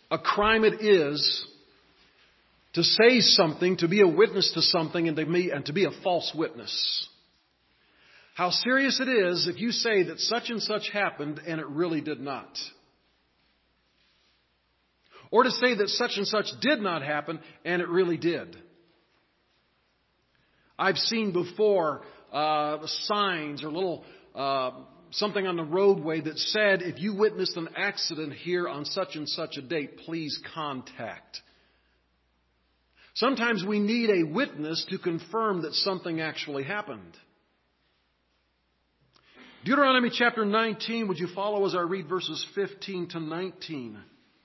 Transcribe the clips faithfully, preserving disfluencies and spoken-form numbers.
a crime it is to say something, to be a witness to something, and to be, and to be a false witness. How serious it is if you say that such and such happened and it really did not. Or to say that such and such did not happen and it really did. I've seen before uh, signs or little uh, something on the roadway that said, if you witnessed an accident here on such and such a date, please contact. Sometimes we need a witness to confirm that something actually happened. Deuteronomy chapter nineteen, would you follow as I read verses fifteen to nineteen?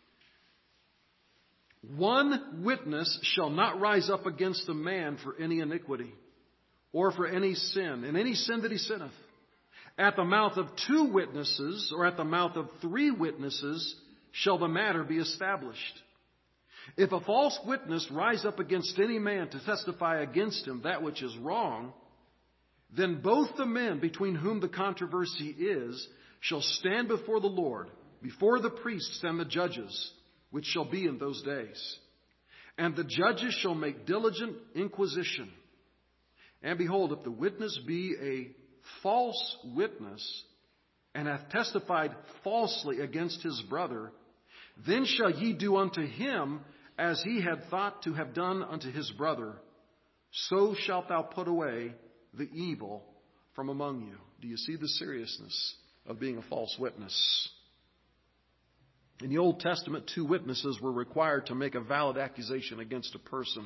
One witness shall not rise up against a man for any iniquity, or for any sin, in any sin that he sinneth. At the mouth of two witnesses, or at the mouth of three witnesses, shall the matter be established. If a false witness rise up against any man to testify against him that which is wrong, then both the men between whom the controversy is shall stand before the Lord, before the priests and the judges, which shall be in those days. And the judges shall make diligent inquisition. And behold, if the witness be a false witness, and hath testified falsely against his brother, then shall ye do unto him as he had thought to have done unto his brother. So shalt thou put away the evil from among you. Do you see the seriousness of being a false witness? In the Old Testament, two witnesses were required to make a valid accusation against a person.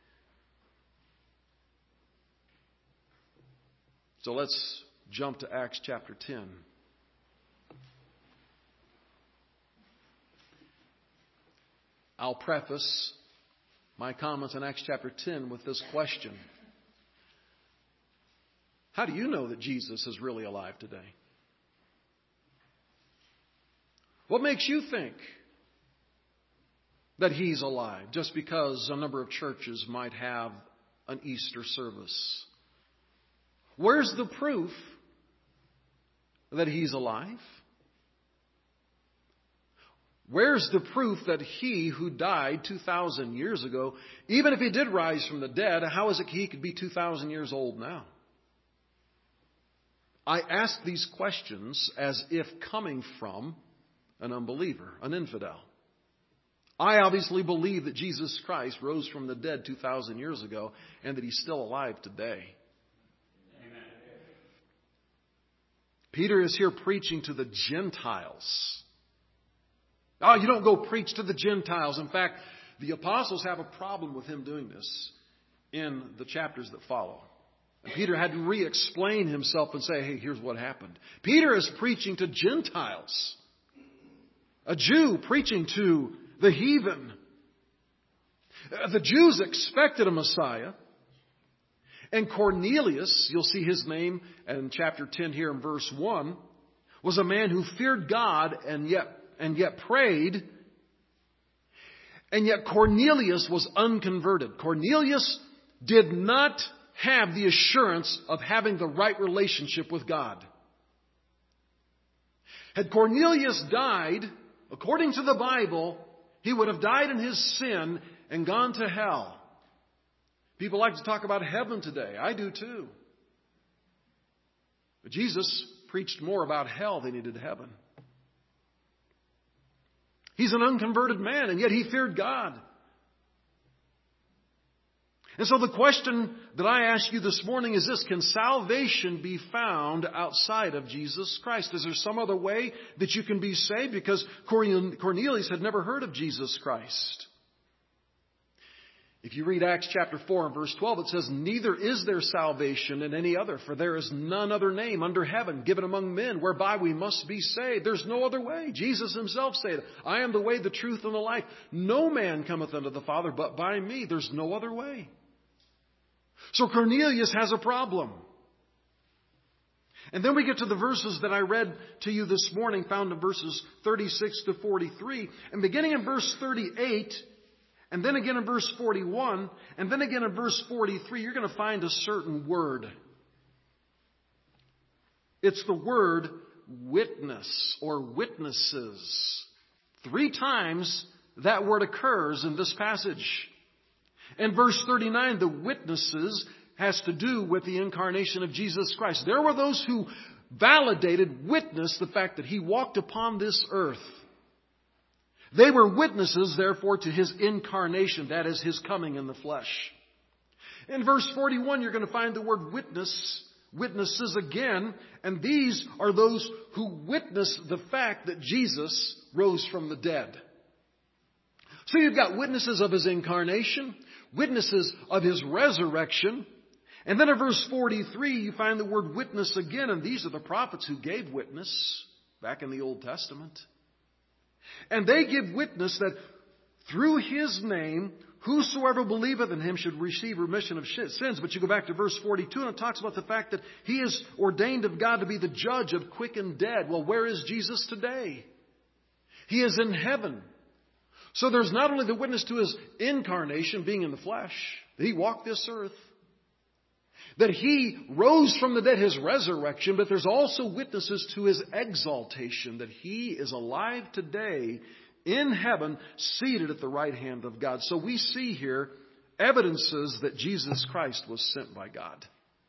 So let's jump to Acts chapter ten. I'll preface my comments on Acts chapter ten with this question. How do you know that Jesus is really alive today? What makes you think that He's alive just because a number of churches might have an Easter service? Where's the proof that He's alive? Where's the proof that He who died two thousand years ago, even if He did rise from the dead, how is it He could be two thousand years old now? I ask these questions as if coming from an unbeliever, an infidel. I obviously believe that Jesus Christ rose from the dead two thousand years ago and that He's still alive today. Amen. Peter is here preaching to the Gentiles. Oh, you don't go preach to the Gentiles. In fact, the apostles have a problem with him doing this in the chapters that follow. And Peter had to re-explain himself and say, hey, here's what happened. Peter is preaching to Gentiles. A Jew preaching to the heathen. The Jews expected a Messiah. And Cornelius, you'll see his name in chapter ten here in verse one, was a man who feared God and yet and yet prayed. And yet Cornelius was unconverted. Cornelius did not have the assurance of having the right relationship with God. Had Cornelius died, according to the Bible, he would have died in his sin and gone to hell. People like to talk about heaven today. I do too. But Jesus preached more about hell than He did heaven. He's an unconverted man, and yet he feared God. And so the question that I ask you this morning is this: can salvation be found outside of Jesus Christ? Is there some other way that you can be saved? Because Cornelius had never heard of Jesus Christ. If you read Acts chapter four and verse twelve, it says, neither is there salvation in any other, for there is none other name under heaven given among men whereby we must be saved. There's no other way. Jesus Himself said, I am the way, the truth, and the life. No man cometh unto the Father but by me. There's no other way. So Cornelius has a problem. And then we get to the verses that I read to you this morning, found in verses thirty-six to forty-three. And beginning in verse thirty-eight, and then again in verse forty-one, and then again in verse forty-three, you're going to find a certain word. It's the word witness or witnesses. Three times that word occurs in this passage. In verse thirty-nine, the witnesses has to do with the incarnation of Jesus Christ. There were those who validated, witnessed the fact that He walked upon this earth. They were witnesses, therefore, to His incarnation, that is, His coming in the flesh. In verse forty-one, you're going to find the word witness, witnesses again, and these are those who witness the fact that Jesus rose from the dead. So you've got witnesses of His incarnation, witnesses of His resurrection, and then in verse forty-three, you find the word witness again, and these are the prophets who gave witness back in the Old Testament. And they give witness that through His name, whosoever believeth in Him should receive remission of sins. But you go back to verse forty-two, and it talks about the fact that He is ordained of God to be the judge of quick and dead. Well, where is Jesus today? He is in heaven. So there's not only the witness to His incarnation, being in the flesh, that He walked this earth, that He rose from the dead, His resurrection, but there's also witnesses to His exaltation, that He is alive today in heaven, seated at the right hand of God. So we see here evidences that Jesus Christ was sent by God.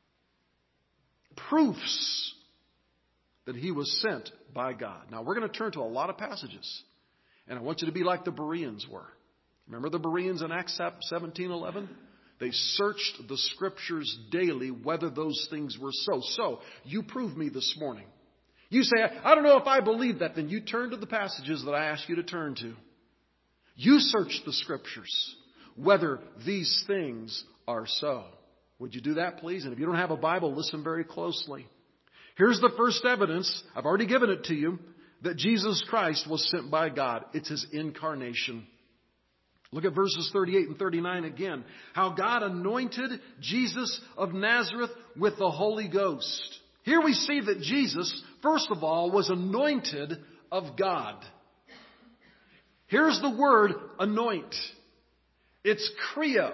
Proofs that He was sent by God. Now we're going to turn to a lot of passages, and I want you to be like the Bereans were. Remember the Bereans in Acts seventeen eleven? They searched the Scriptures daily whether those things were so. So, you prove me this morning. You say, I don't know if I believe that. Then you turn to the passages that I ask you to turn to. You search the Scriptures whether these things are so. Would you do that, please? And if you don't have a Bible, listen very closely. Here's the first evidence. I've already given it to you, that Jesus Christ was sent by God. It's His incarnation. Look at verses thirty-eight and thirty-nine again. How God anointed Jesus of Nazareth with the Holy Ghost. Here we see that Jesus, first of all, was anointed of God. Here's the word anoint. It's kreo.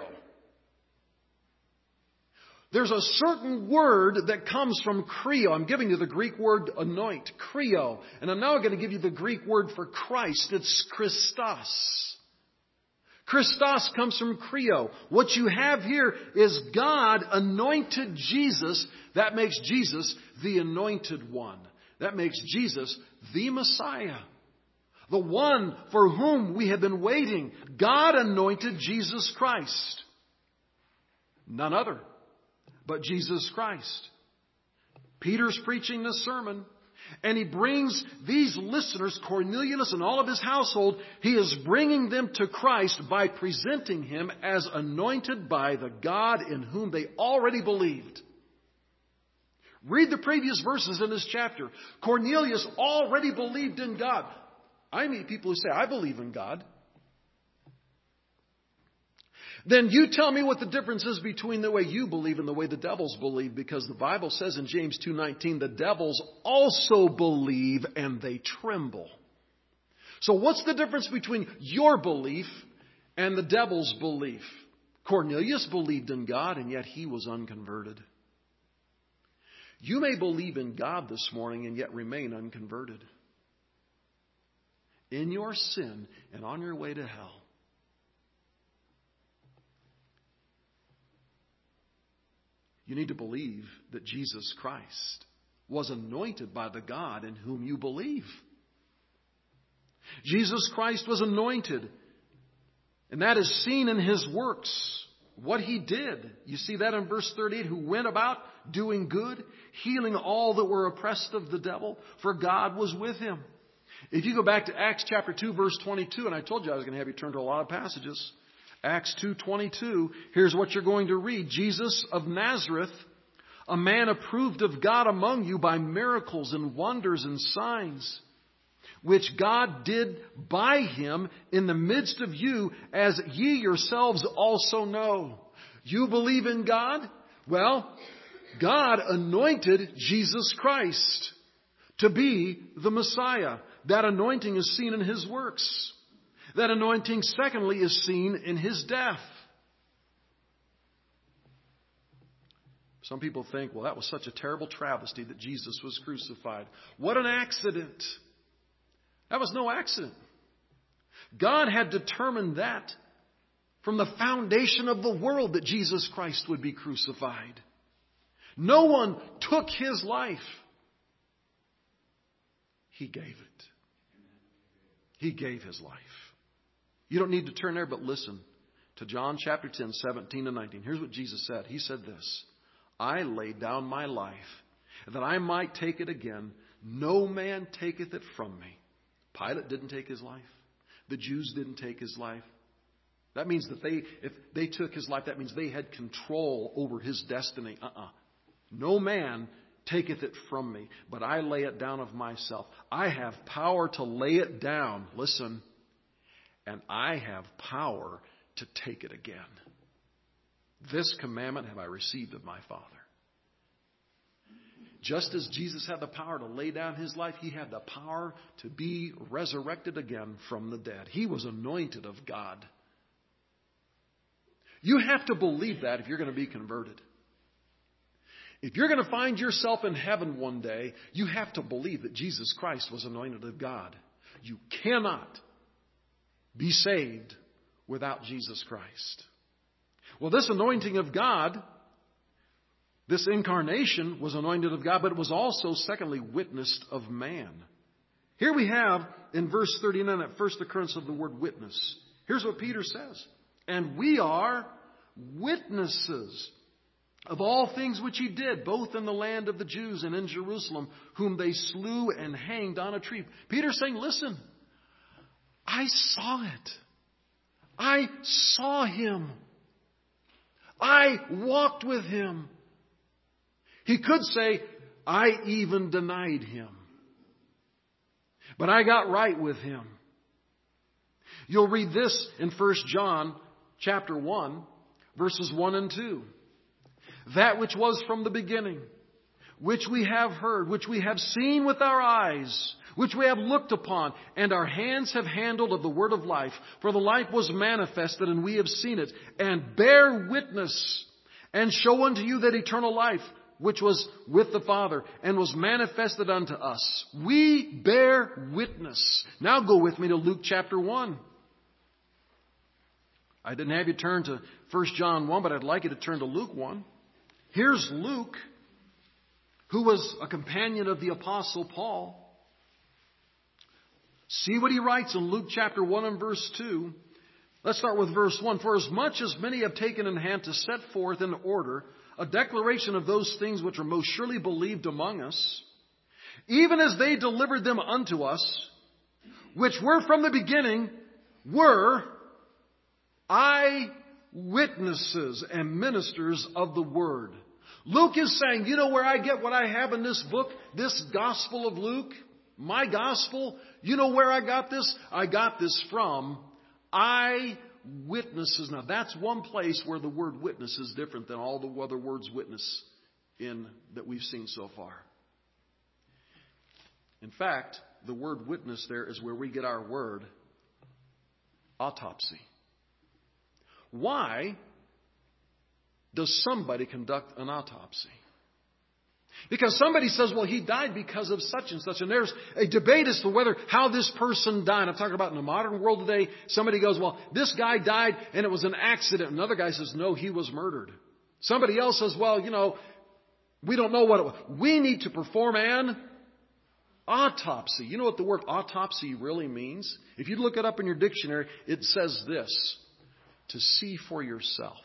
There's a certain word that comes from kreo. I'm giving you the Greek word anoint, kreo. And I'm now going to give you the Greek word for Christ. It's Christos. Christos comes from kreo. What you have here is God anointed Jesus. That makes Jesus the anointed one. That makes Jesus the Messiah. The one for whom we have been waiting. God anointed Jesus Christ. None other but Jesus Christ. Peter's preaching this sermon, and he brings these listeners, Cornelius and all of his household, he is bringing them to Christ by presenting Him as anointed by the God in whom they already believed. Read the previous verses in this chapter. Cornelius already believed in God. I meet people who say, I believe in God. Then you tell me what the difference is between the way you believe and the way the devils believe, because the Bible says in James two nineteen, the devils also believe and they tremble. So what's the difference between your belief and the devil's belief? Cornelius believed in God, and yet he was unconverted. You may believe in God this morning and yet remain unconverted. In your sin and on your way to hell. You need to believe that Jesus Christ was anointed by the God in whom you believe. Jesus Christ was anointed, and that is seen in His works. What He did. You see that in verse thirty-eight, who went about doing good, healing all that were oppressed of the devil, for God was with Him. If you go back to Acts chapter two, verse twenty-two, and I told you I was going to have you turn to a lot of passages. Acts two twenty-two, here's what you're going to read. Jesus of Nazareth, a man approved of God among you by miracles and wonders and signs, which God did by Him in the midst of you, as ye yourselves also know. You believe in God? Well, God anointed Jesus Christ to be the Messiah. That anointing is seen in His works. That anointing, secondly, is seen in His death. Some people think, well, that was such a terrible travesty that Jesus was crucified. What an accident. That was no accident. God had determined that from the foundation of the world that Jesus Christ would be crucified. No one took His life. He gave it. He gave His life. You don't need to turn there, but listen to John chapter ten, seventeen and nineteen. Here's what Jesus said. He said this, I laid down my life that I might take it again. No man taketh it from me. Pilate didn't take His life. The Jews didn't take His life. That means that they, if they took His life, that means they had control over His destiny. Uh-uh. No man taketh it from me, but I lay it down of myself. I have power to lay it down. Listen. And I have power to take it again. This commandment have I received of my Father. Just as Jesus had the power to lay down His life, He had the power to be resurrected again from the dead. He was anointed of God. You have to believe that if you're going to be converted. If you're going to find yourself in heaven one day, you have to believe that Jesus Christ was anointed of God. You cannot be saved without Jesus Christ. Well, this anointing of God, this incarnation was anointed of God, but it was also, secondly, witnessed of man. Here we have, in verse thirty-nine, that first occurrence of the word witness. Here's what Peter says. And we are witnesses of all things which He did, both in the land of the Jews and in Jerusalem, whom they slew and hanged on a tree. Peter's saying, listen, I saw it. I saw Him. I walked with Him. He could say, I even denied Him. But I got right with Him. You'll read this in First John chapter one, verses one and two. That which was from the beginning, which we have heard, which we have seen with our eyes, which we have looked upon, and our hands have handled of the word of life. For the life was manifested, and we have seen it, and bear witness, and show unto you that eternal life, which was with the Father, and was manifested unto us. We bear witness. Now go with me to Luke chapter one. I didn't have you turn to First John one, but I'd like you to turn to Luke one. Here's Luke, who was a companion of the Apostle Paul. See what he writes in Luke chapter one and verse two. Let's start with verse one. For as much as many have taken in hand to set forth in order a declaration of those things which are most surely believed among us, even as they delivered them unto us, which were from the beginning, were eyewitnesses and ministers of the word. Luke is saying, you know where I get what I have in this book, this Gospel of Luke, my Gospel? You know where I got this? I got this from eyewitnesses. Now that's one place where the word witness is different than all the other words witness in that we've seen so far. In fact, the word witness there is where we get our word autopsy. Why does somebody conduct an autopsy? Because somebody says, well, he died because of such and such. And there's a debate as to whether how this person died. I'm talking about in the modern world today. Somebody goes, well, this guy died and it was an accident. Another guy says, no, he was murdered. Somebody else says, well, you know, we don't know what it was. We need to perform an autopsy. You know what the word autopsy really means? If you look it up in your dictionary, it says this: to see for yourself.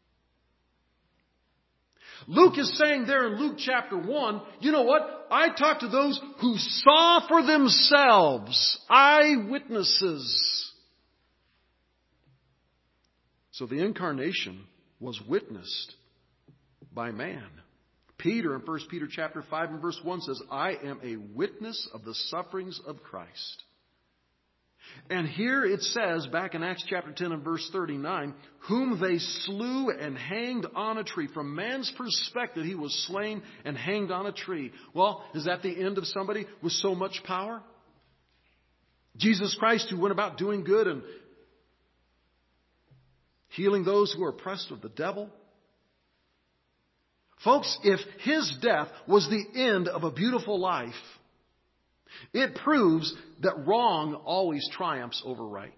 Luke is saying there in Luke chapter one, you know what? I talked to those who saw for themselves, eyewitnesses. So the incarnation was witnessed by man. Peter in First Peter chapter five and verse one says, I am a witness of the sufferings of Christ. And here it says, back in Acts chapter ten and verse thirty-nine, whom they slew and hanged on a tree. From man's perspective, he was slain and hanged on a tree. Well, is that the end of somebody with so much power? Jesus Christ, who went about doing good and healing those who are oppressed of the devil. Folks, if his death was the end of a beautiful life, It proves that wrong always triumphs over right.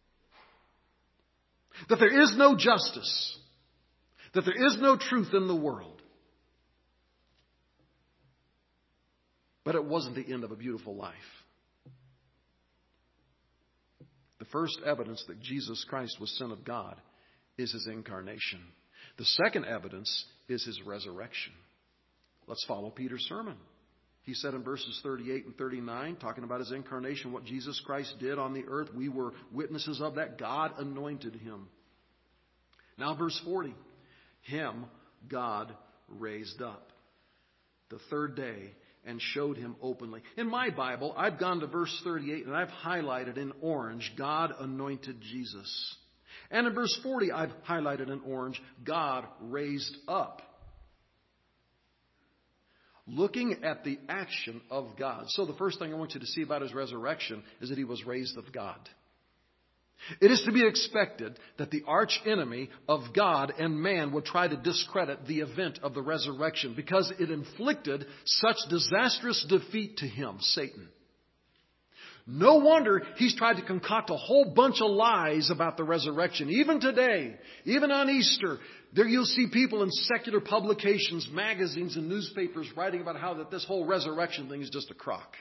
That there is no justice. That there is no truth in the world. But it wasn't the end of a beautiful life. The first evidence that Jesus Christ was Son of God is His incarnation. The second evidence is His resurrection. Let's follow Peter's sermon. He said in verses thirty-eight and thirty-nine, talking about His incarnation, what Jesus Christ did on the earth, we were witnesses of that. God anointed Him. Now verse forty, Him God raised up the third day and showed Him openly. In my Bible, I've gone to verse thirty-eight and I've highlighted in orange, God anointed Jesus. And in verse forty, I've highlighted in orange, God raised up. Looking at the action of God. So the first thing I want you to see about His resurrection is that He was raised of God. It is to be expected that the arch enemy of God and man would try to discredit the event of the resurrection because it inflicted such disastrous defeat to him, Satan. No wonder he's tried to concoct a whole bunch of lies about the resurrection. Even today, even on Easter, there you'll see people in secular publications, magazines, and newspapers writing about how that this whole resurrection thing is just a crock.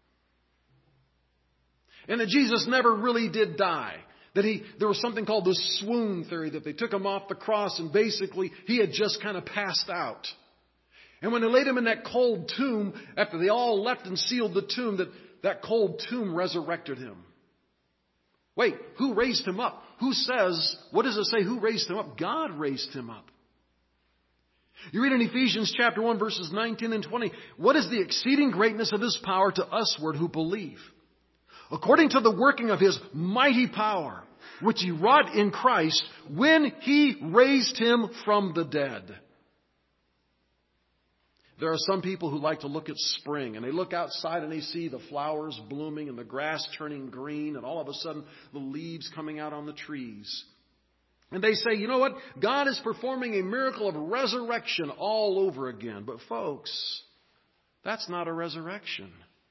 And that Jesus never really did die. That he, there was something called the swoon theory, that they took him off the cross and basically he had just kind of passed out. And when they laid him in that cold tomb, after they all left and sealed the tomb, that, that cold tomb resurrected him. Wait, who raised him up? Who says, what does it say? Who raised him up? God raised him up. You read in Ephesians chapter one, verses nineteen and twenty, what is the exceeding greatness of His power to usward who believe? According to the working of His mighty power, which He wrought in Christ when He raised Him from the dead. There are some people who like to look at spring and they look outside and they see the flowers blooming and the grass turning green and all of a sudden the leaves coming out on the trees. And they say, you know what? God is performing a miracle of resurrection all over again. But folks, that's not a resurrection.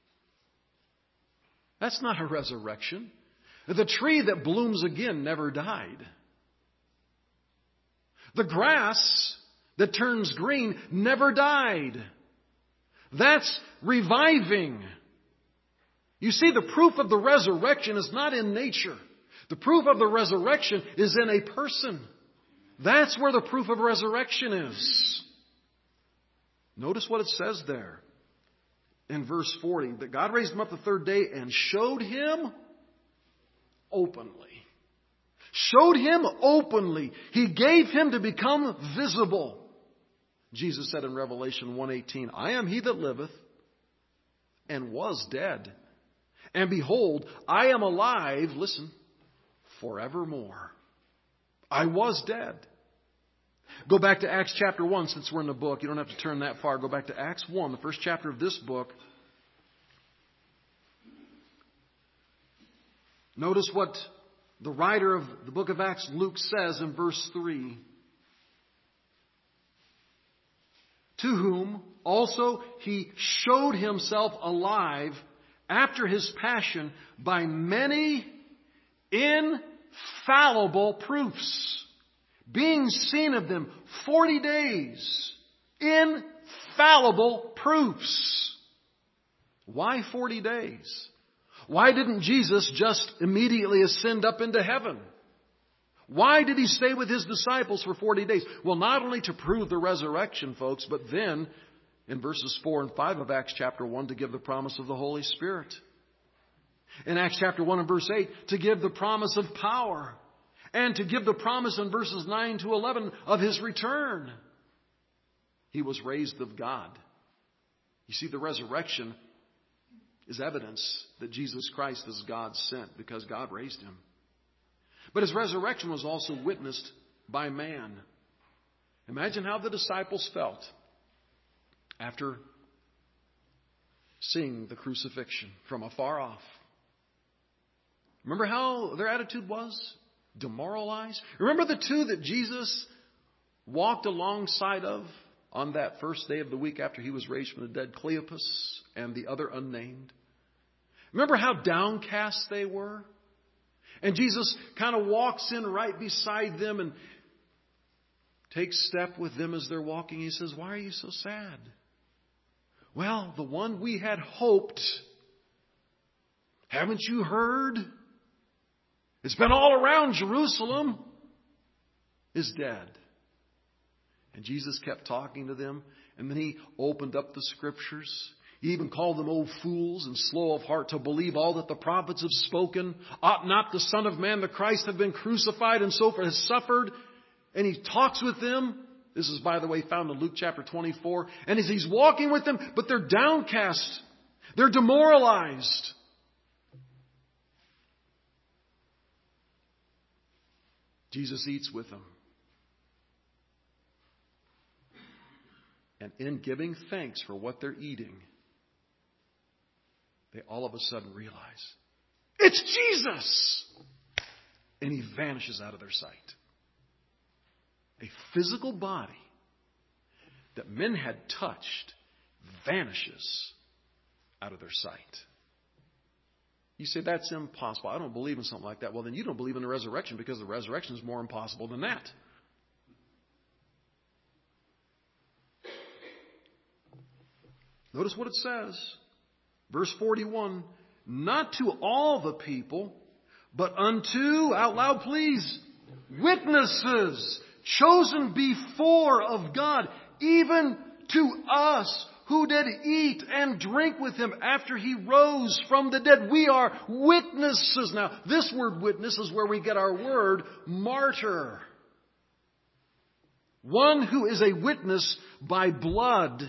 That's not a resurrection. The tree that blooms again never died. The grass that turns green never died. That's reviving. You see, the proof of the resurrection is not in nature. The proof of the resurrection is in a person. That's where the proof of resurrection is. Notice what it says there. In verse forty, that God raised Him up the third day and showed Him openly. Showed Him openly. He gave Him to become visible. Jesus said in Revelation one eighteen, I am He that liveth and was dead. And behold, I am alive, listen, forevermore. I was dead. Go back to Acts chapter one, since we're in the book. You don't have to turn that far. Go back to Acts one, the first chapter of this book. Notice what the writer of the book of Acts, Luke, says in verse three. To whom also He showed Himself alive after His passion by many infallible proofs, being seen of them forty days. Infallible proofs. Why forty days? Why didn't Jesus just immediately ascend up into heaven? Why did He stay with His disciples for forty days? Well, not only to prove the resurrection, folks, but then in verses four and five of Acts chapter one to give the promise of the Holy Spirit. In Acts chapter one and verse eight to give the promise of power. And to give the promise in verses nine to eleven of His return. He was raised of God. You see, the resurrection is evidence that Jesus Christ is God sent because God raised Him. But His resurrection was also witnessed by man. Imagine how the disciples felt after seeing the crucifixion from afar off. Remember how their attitude was? Demoralized. Remember the two that Jesus walked alongside of on that first day of the week after He was raised from the dead, Cleopas and the other unnamed? Remember how downcast they were? And Jesus kind of walks in right beside them and takes step with them as they're walking. He says, why are you so sad? Well, the one we had hoped, haven't you heard? It's been all around Jerusalem, is dead. And Jesus kept talking to them. And then He opened up the Scriptures. He even called them old fools and slow of heart to believe all that the prophets have spoken. Ought not the Son of Man, the Christ, have been crucified and so forth, has suffered? And He talks with them. This is, by the way, found in Luke chapter twenty-four. And as He's walking with them, but they're downcast. They're demoralized. Jesus eats with them. And in giving thanks for what they're eating, they all of a sudden realize, it's Jesus! And He vanishes out of their sight. A physical body that men had touched vanishes out of their sight. You say, that's impossible. I don't believe in something like that. Well, then you don't believe in the resurrection, because the resurrection is more impossible than that. Notice what it says. Verse forty-one, not to all the people, but unto, out loud please, witnesses chosen before of God, even to us who did eat and drink with Him after He rose from the dead. We are witnesses. Now, this word witness is where we get our word martyr. One who is a witness by blood.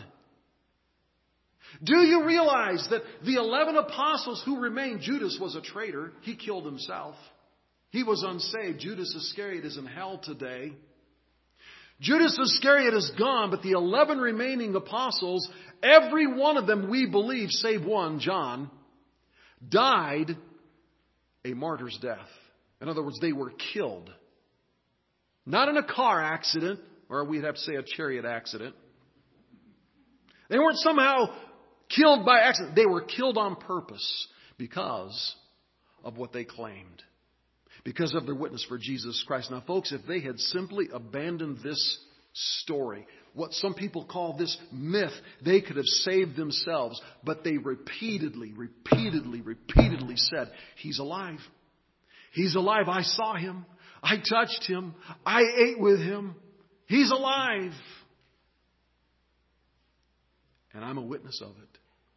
Do you realize that the eleven apostles who remained, Judas was a traitor. He killed himself. He was unsaved. Judas Iscariot is in hell today. Judas Iscariot is gone, but the eleven remaining apostles, every one of them, we believe, save one, John, died a martyr's death. In other words, they were killed. Not in a car accident, or we'd have to say a chariot accident. They weren't somehow killed by accident. They were killed on purpose because of what they claimed. Because of their witness for Jesus Christ. Now, folks, if they had simply abandoned this story, what some people call this myth, they could have saved themselves. But they repeatedly, repeatedly, repeatedly said, He's alive. He's alive. I saw Him. I touched Him. I ate with Him. He's alive. And I'm a witness of it.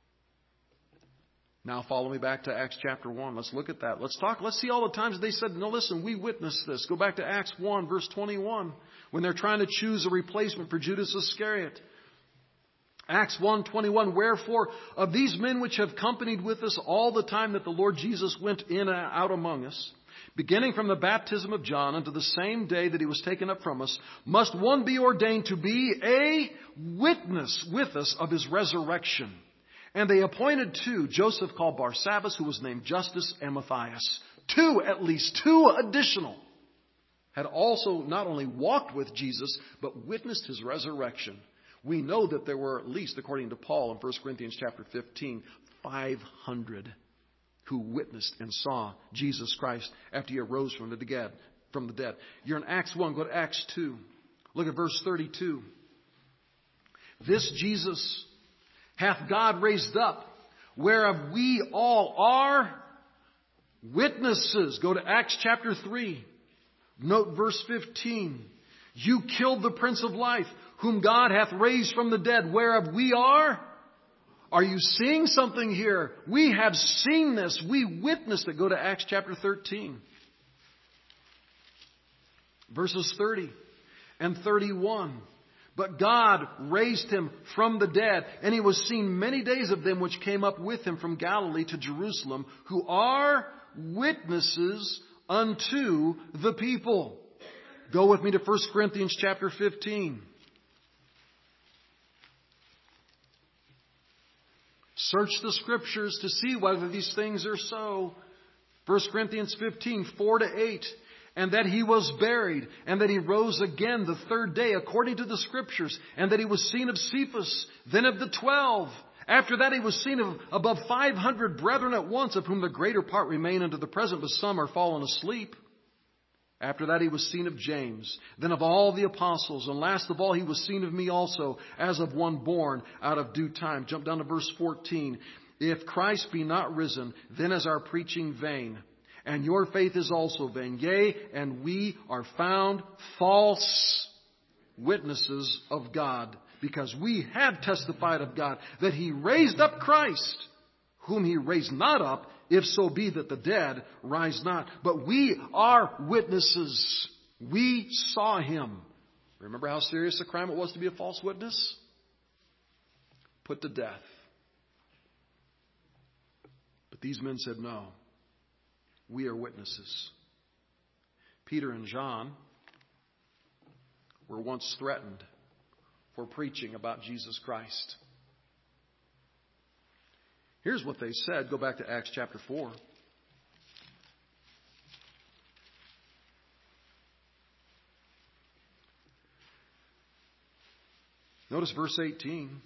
Now follow me back to Acts chapter one. Let's look at that. Let's talk. Let's see all the times they said, no, listen, we witnessed this. Go back to Acts one, verse twenty-one, when they're trying to choose a replacement for Judas Iscariot. Acts one twenty-one, wherefore of these men which have companied with us all the time that the Lord Jesus went in and out among us, beginning from the baptism of John unto the same day that He was taken up from us, must one be ordained to be a witness with us of His resurrection. And they appointed two, Joseph called Barsabbas, who was named Justus, and Matthias. Two, at least two additional, had also not only walked with Jesus, but witnessed His resurrection. We know that there were at least, according to Paul in First Corinthians chapter fifteen, five hundred who witnessed and saw Jesus Christ after He arose from the dead. From the dead. You're in Acts one, go to Acts two. Look at verse thirty-two. This Jesus hath God raised up, whereof we all are witnesses. Go to Acts chapter three. Note verse fifteen. You killed the Prince of Life, whom God hath raised from the dead, whereof we are. Are you seeing something here? We have seen this. We witnessed it. Go to Acts chapter thirteen. Verses thirty and thirty-one. But God raised Him from the dead, and He was seen many days of them which came up with Him from Galilee to Jerusalem, who are witnesses unto the people. Go with me to First Corinthians chapter fifteen. Search the Scriptures to see whether these things are so. First Corinthians fifteen, four to eight. And that He was buried, and that He rose again the third day according to the Scriptures, and that He was seen of Cephas, then of the twelve. After that he was seen of above five hundred brethren at once, of whom the greater part remain unto the present, but some are fallen asleep. After that he was seen of James, then of all the apostles, and last of all he was seen of me also, as of one born out of due time. Jump down to verse fourteen. If Christ be not risen, then is our preaching vain, and your faith is also vain. Yea, and we are found false witnesses of God, because we have testified of God that he raised up Christ, whom he raised not up, if so be that the dead rise not. But we are witnesses. We saw him. Remember how serious a crime it was to be a false witness? Put to death. But these men said, no, we are witnesses. Peter and John were once threatened for preaching about Jesus Christ. Here's what they said. Go back to Acts chapter four. Notice verse eighteen.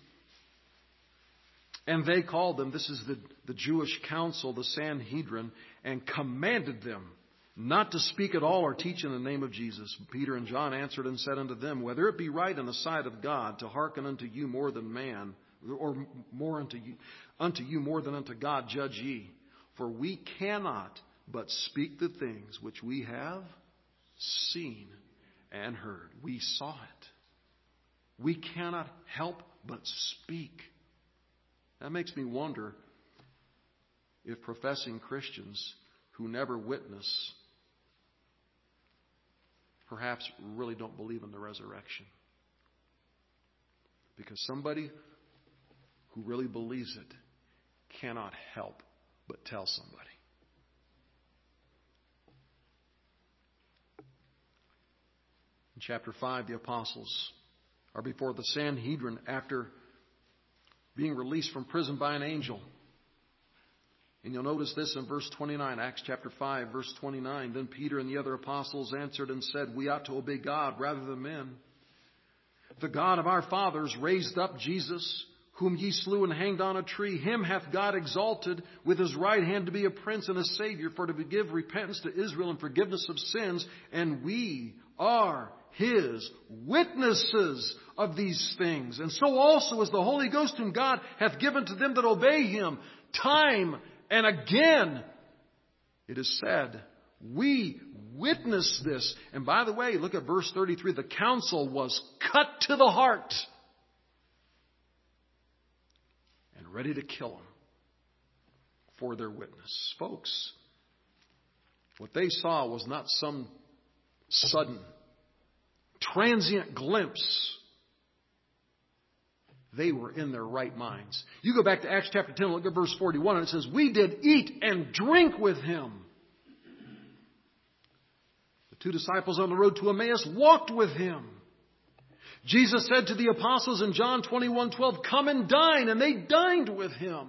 And they called them, this is the, the Jewish council, the Sanhedrin, and commanded them not to speak at all or teach in the name of Jesus. Peter and John answered and said unto them, whether it be right in the sight of God to hearken unto you more than man, or more unto you, unto you more than unto God, judge ye. For we cannot but speak the things which we have seen and heard. We saw it. We cannot help but speak. That makes me wonder if professing Christians who never witness perhaps really don't believe in the resurrection. Because somebody who really believes it cannot help but tell somebody. In chapter five, the apostles are before the Sanhedrin after being released from prison by an angel. And you'll notice this in verse twenty-nine, Acts chapter five, verse twenty-nine. Then Peter and the other apostles answered and said, we ought to obey God rather than men. The God of our fathers raised up Jesus, whom ye slew and hanged on a tree. Him hath God exalted with his right hand to be a prince and a savior, for to give repentance to Israel and forgiveness of sins. And we are his witnesses of these things. And so also is the Holy Ghost, whom God hath given to them that obey him. Time and again it is said, we witness this. And by the way, look at verse thirty-three. The council was cut to the heart and ready to kill them for their witness. Folks, what they saw was not some sudden, transient glimpse. They were in their right minds. You go back to Acts chapter ten, look at verse forty-one, and it says, we did eat and drink with him. The two disciples on the road to Emmaus walked with him. Jesus said to the apostles in John twenty-one twelve, come and dine, and they dined with him.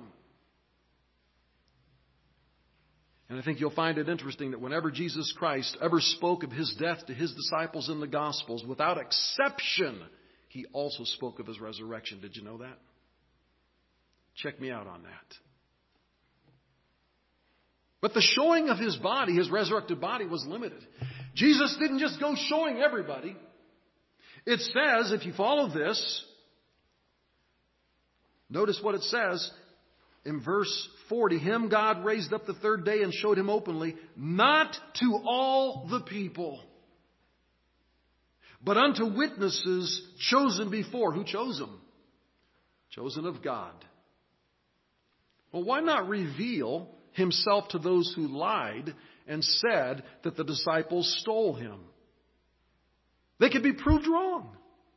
And I think you'll find it interesting that whenever Jesus Christ ever spoke of his death to his disciples in the Gospels, without exception, he also spoke of his resurrection. Did you know that? Check me out on that. But the showing of his body, his resurrected body, was limited. Jesus didn't just go showing everybody. It says, if you follow this, notice what it says in verse forty. Him God raised up the third day and showed him openly, not to all the people, but unto witnesses chosen before. Who chose them? Chosen of God. Well, why not reveal himself to those who lied and said that the disciples stole him? They could be proved wrong.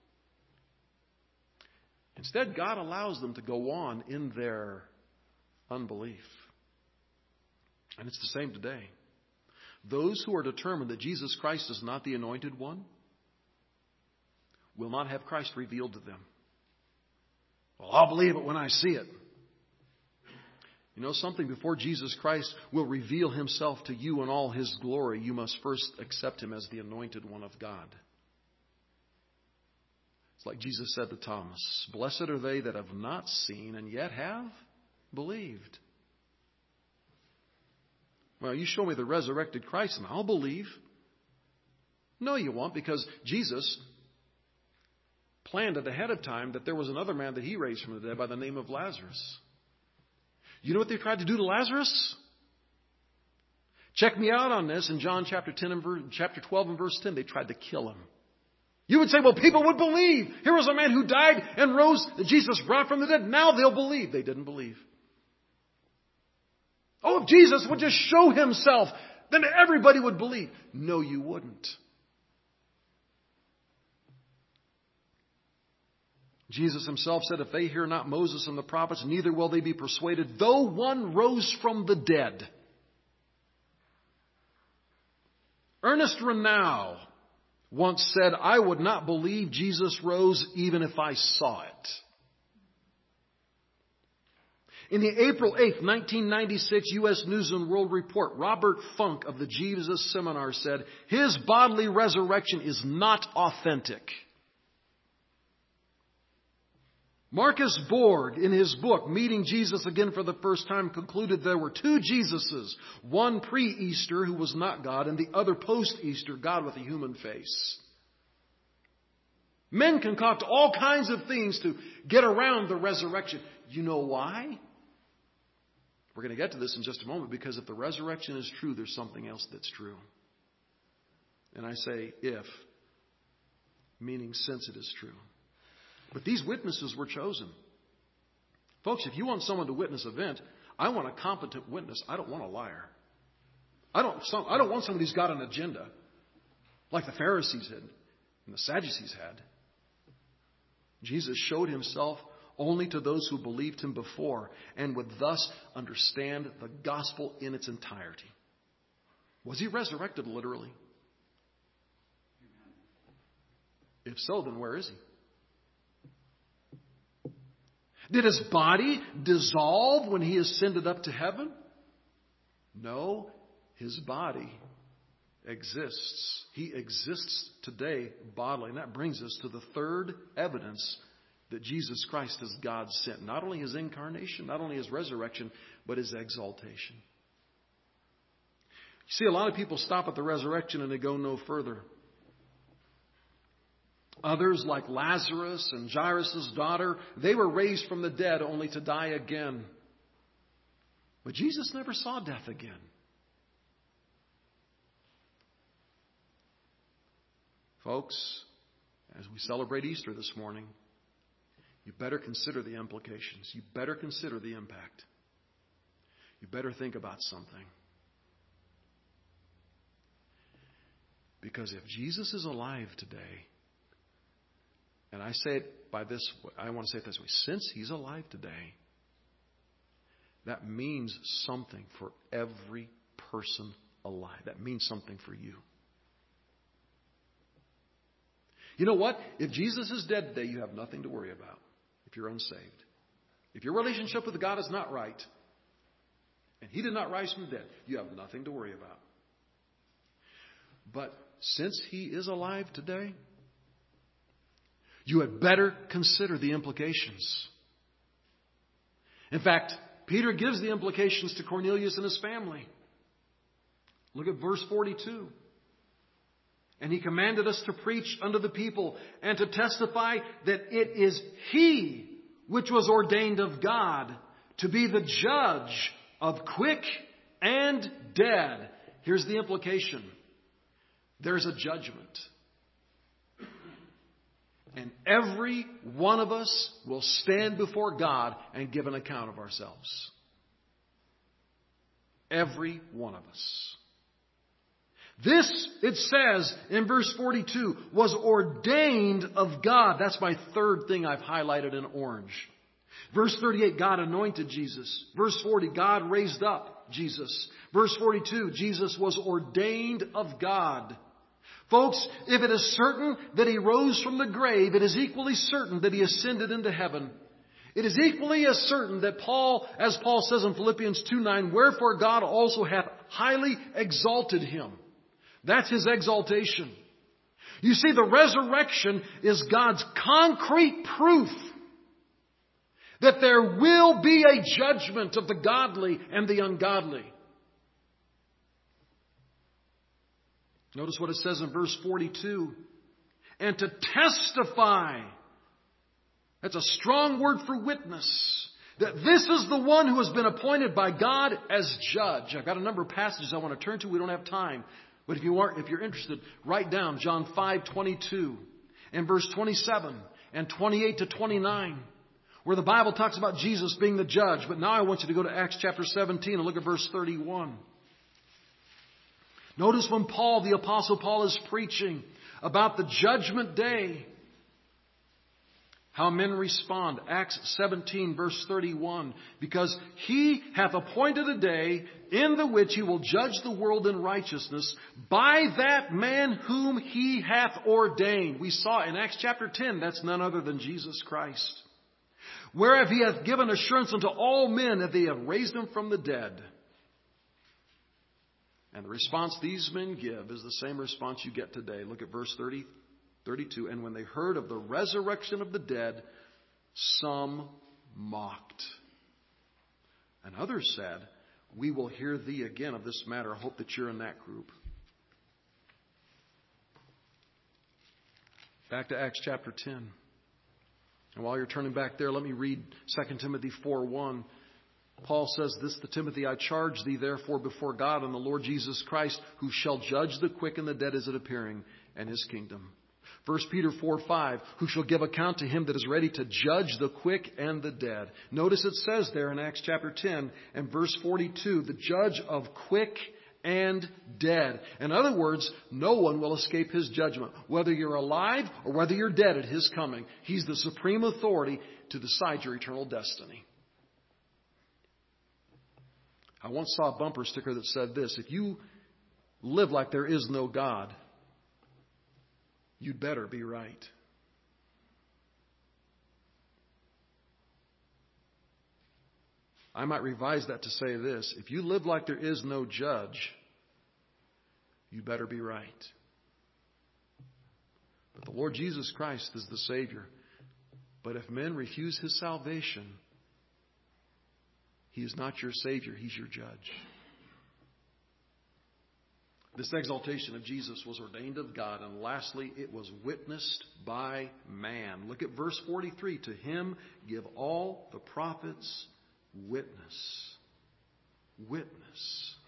Instead, God allows them to go on in their unbelief. And it's the same today. Those who are determined that Jesus Christ is not the anointed one will not have Christ revealed to them. Well, I'll believe it when I see it. You know something? Before Jesus Christ will reveal himself to you in all his glory, you must first accept him as the anointed one of God. It's like Jesus said to Thomas, blessed are they that have not seen and yet have believed. Well, you show me the resurrected Christ and I'll believe. No, you won't, because Jesus planned it ahead of time that there was another man that he raised from the dead by the name of Lazarus. You know what they tried to do to Lazarus? Check me out on this in John chapter ten and verse, chapter twelve and verse ten. They tried to kill him. You would say, well, people would believe. Here was a man who died and rose that Jesus brought from the dead. Now they'll believe. They didn't believe. Oh, if Jesus would just show himself, then everybody would believe. No, you wouldn't. Jesus himself said, if they hear not Moses and the prophets, neither will they be persuaded, though one rose from the dead. Ernest Renou once said, I would not believe Jesus rose even if I saw it. In the April eighth, nineteen ninety-six U S News and World Report, Robert Funk of the Jesus Seminar said, his bodily resurrection is not authentic. Marcus Borg, in his book, Meeting Jesus Again for the First Time, concluded there were two Jesuses, one pre-Easter who was not God, and the other post-Easter, God with a human face. Men concoct all kinds of things to get around the resurrection. You know why? We're going to get to this in just a moment, because if the resurrection is true, there's something else that's true. And I say if, meaning since it is true. But these witnesses were chosen. Folks, if you want someone to witness an event, I want a competent witness. I don't want a liar. I don't, some, I don't want somebody who's got an agenda, like the Pharisees had and the Sadducees had. Jesus showed himself only to those who believed him before and would thus understand the gospel in its entirety. Was he resurrected literally? If so, then where is he? Did his body dissolve when he ascended up to heaven? No, his body exists. He exists today bodily. And that brings us to the third evidence that Jesus Christ is God sent. Not only his incarnation, not only his resurrection, but his exaltation. You see, a lot of people stop at the resurrection and they go no further. Others, like Lazarus and Jairus' daughter, they were raised from the dead only to die again. But Jesus never saw death again. Folks, as we celebrate Easter this morning, you better consider the implications. You better consider the impact. You better think about something. Because if Jesus is alive today, and I say it by this, I want to say it this way. Since he's alive today, that means something for every person alive. That means something for you. You know what? If Jesus is dead today, you have nothing to worry about if you're unsaved. If your relationship with God is not right, and he did not rise from the dead, you have nothing to worry about. But since he is alive today, you had better consider the implications. In fact, Peter gives the implications to Cornelius and his family. Look at verse forty-two. And he commanded us to preach unto the people and to testify that it is he which was ordained of God to be the judge of quick and dead. Here's the implication. There's a judgment. And every one of us will stand before God and give an account of ourselves. Every one of us. This, it says in verse forty-two, was ordained of God. That's my third thing I've highlighted in orange. Verse thirty-eight, God anointed Jesus. Verse forty, God raised up Jesus. Verse forty-two, Jesus was ordained of God. Folks, if it is certain that he rose from the grave, it is equally certain that he ascended into heaven. It is equally as certain that Paul, as Paul says in Philippians two nine, wherefore God also hath highly exalted him. That's his exaltation. You see, the resurrection is God's concrete proof that there will be a judgment of the godly and the ungodly. Notice what it says in verse forty-two. And to testify. That's a strong word for witness. That this is the one who has been appointed by God as judge. I've got a number of passages I want to turn to. We don't have time. But if you are, if you're interested, write down John five twenty-two and verse twenty-seven and twenty-eight to twenty-nine, where the Bible talks about Jesus being the judge. But now I want you to go to Acts chapter seventeen and look at verse thirty-one. Notice when Paul, the Apostle Paul, is preaching about the judgment day, how men respond. Acts seventeen verse thirty-one. Because he hath appointed a day in the which he will judge the world in righteousness by that man whom he hath ordained. We saw in Acts chapter ten, that's none other than Jesus Christ. Whereof he hath given assurance unto all men that they have raised him from the dead. And the response these men give is the same response you get today. Look at verse thirty, thirty-two. And when they heard of the resurrection of the dead, some mocked. And others said, we will hear thee again of this matter. I hope that you're in that group. Back to Acts chapter ten. And while you're turning back there, let me read Second Timothy four one. Paul says this to Timothy, I charge thee therefore before God and the Lord Jesus Christ, who shall judge the quick and the dead as it appearing, and his kingdom. First Peter four five, who shall give account to him that is ready to judge the quick and the dead. Notice it says there in Acts chapter ten and verse forty-two, the judge of quick and dead. In other words, no one will escape his judgment. Whether you're alive or whether you're dead at his coming, he's the supreme authority to decide your eternal destiny. I once saw a bumper sticker that said this, if you live like there is no God, you'd better be right. I might revise that to say this, if you live like there is no judge, you better be right. But the Lord Jesus Christ is the Savior. But if men refuse his salvation, he is not your Savior, he's your judge. This exaltation of Jesus was ordained of God. And lastly, it was witnessed by man. Look at verse forty-three. To him give all the prophets witness. Witness.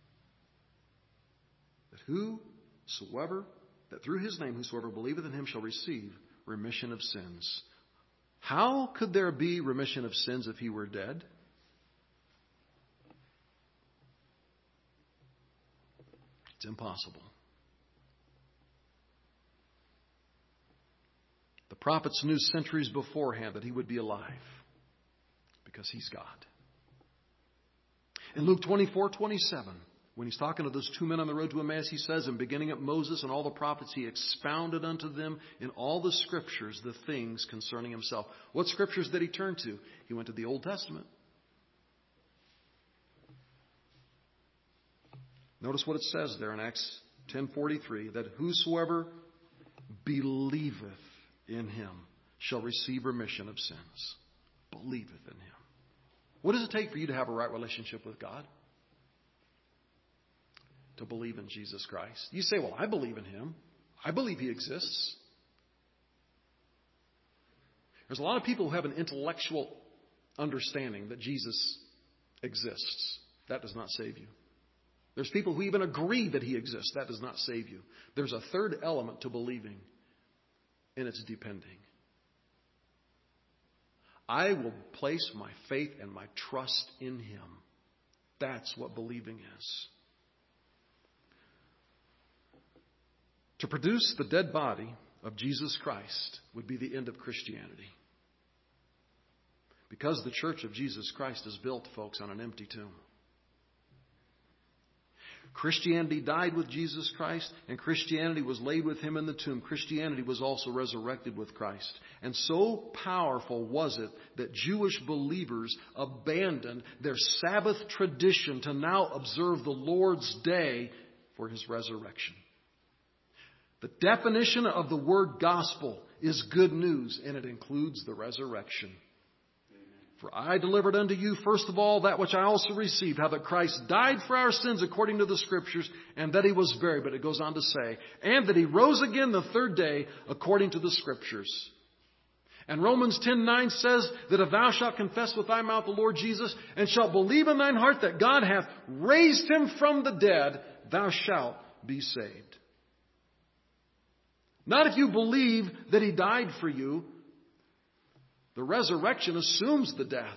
That whosoever, that through his name whosoever believeth in him shall receive remission of sins. How could there be remission of sins if he were dead? It's impossible. The prophets knew centuries beforehand that he would be alive because he's God. In Luke twenty-four twenty-seven, when he's talking to those two men on the road to Emmaus, he says, and beginning at Moses and all the prophets, he expounded unto them in all the scriptures the things concerning himself. What scriptures did he turn to? He went to the Old Testament. Notice what it says there in Acts ten forty-three, that whosoever believeth in him shall receive remission of sins. Believeth in him. What does it take for you to have a right relationship with God? To believe in Jesus Christ. You say, well, I believe in him. I believe he exists. There's a lot of people who have an intellectual understanding that Jesus exists. That does not save you. There's people who even agree that he exists. That does not save you. There's a third element to believing, and it's depending. I will place my faith and my trust in him. That's what believing is. To produce the dead body of Jesus Christ would be the end of Christianity. Because the church of Jesus Christ is built, folks, on an empty tomb. Christianity died with Jesus Christ, and Christianity was laid with him in the tomb. Christianity was also resurrected with Christ. And so powerful was it that Jewish believers abandoned their Sabbath tradition to now observe the Lord's day for his resurrection. The definition of the word gospel is good news, and it includes the resurrection. For I delivered unto you first of all that which I also received, how that Christ died for our sins according to the Scriptures, and that He was buried. But it goes on to say, and that He rose again the third day according to the Scriptures. And Romans ten nine says that if thou shalt confess with thy mouth the Lord Jesus, and shalt believe in thine heart that God hath raised Him from the dead, thou shalt be saved. Not if you believe that He died for you. The resurrection assumes the death.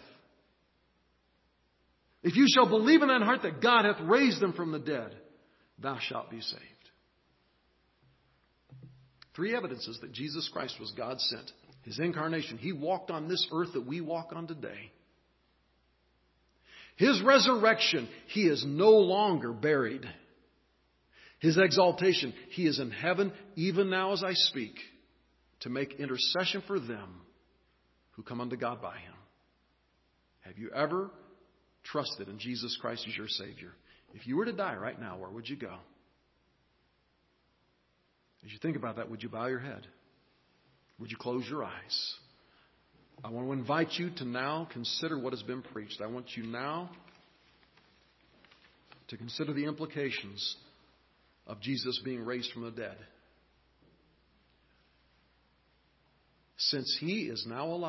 If you shall believe in thine heart that God hath raised Him from the dead, thou shalt be saved. Three evidences that Jesus Christ was God sent. His incarnation. He walked on this earth that we walk on today. His resurrection. He is no longer buried. His exaltation. He is in heaven even now as I speak to make intercession for them who come unto God by Him. Have you ever trusted in Jesus Christ as your Savior? If you were to die right now, where would you go? As you think about that, would you bow your head? Would you close your eyes? I want to invite you to now consider what has been preached. I want you now to consider the implications of Jesus being raised from the dead. Since He is now alive,